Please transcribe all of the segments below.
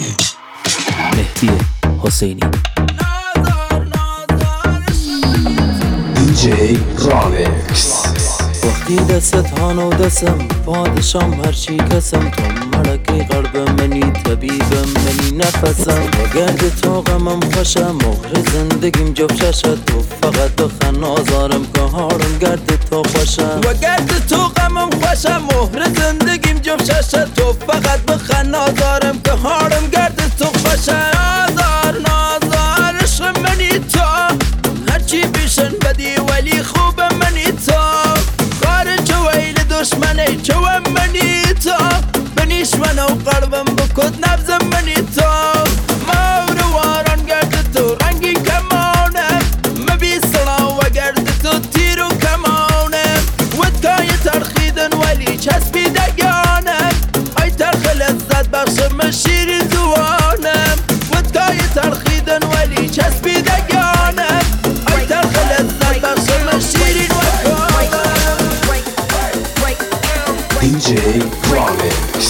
مهدی حسینی DJ Rolex. وقتی دستت هانو دستم پادشام هرچی کسم تو ملکی قلب منی طبیب منی نفسم وگرد تو غمم خوشم مهر زندگیم جفت شد تو فقط بخن آزارم که هارم گرد تو خوشم وگرد تو غمم خوشم مهر زندگیم جفت شد تو فقط بخن آزارم که هارم گرد تو خوشم نازار عشق منی تو هرچی بیشن بدی ولی خوب منی تو خارج ویل دشمنی چو منی تو بنیش منو قلبم بکد نبزم منی تو مورواران گرد تو رنگی کمانم مبی سلا و گرد تو تیر و کمانم ودکای ترخیدن ولی چسبی دگانم ای ترخ لذت بخشم شیرین زوانم ودکای ترخیدن ولی چسبی دگانم ای ترخ لذت بخشم شیرین DJ Rolex.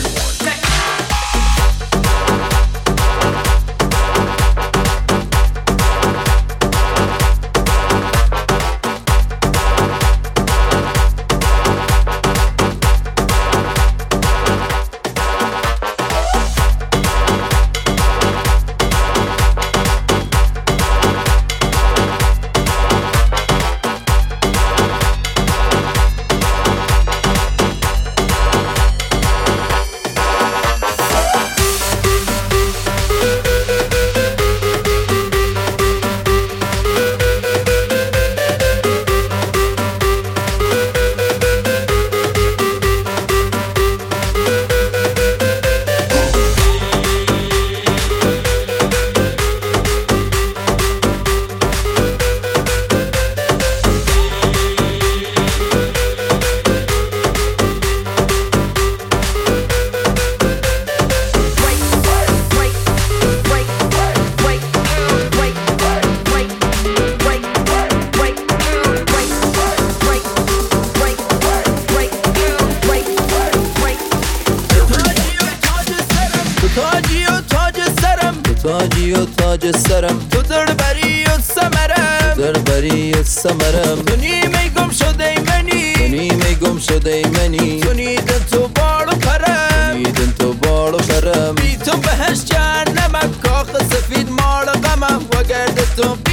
تاجی و تاج سرم تو دربری و سمرم دربری و سمرم تو نیمه گم شده منی تو نیمه گم شده منی تو نیدن تو بال و پرم نیدن تو بال و پرم بی تو بهش جهنمم کاخ سفید مال غمم و گرد تو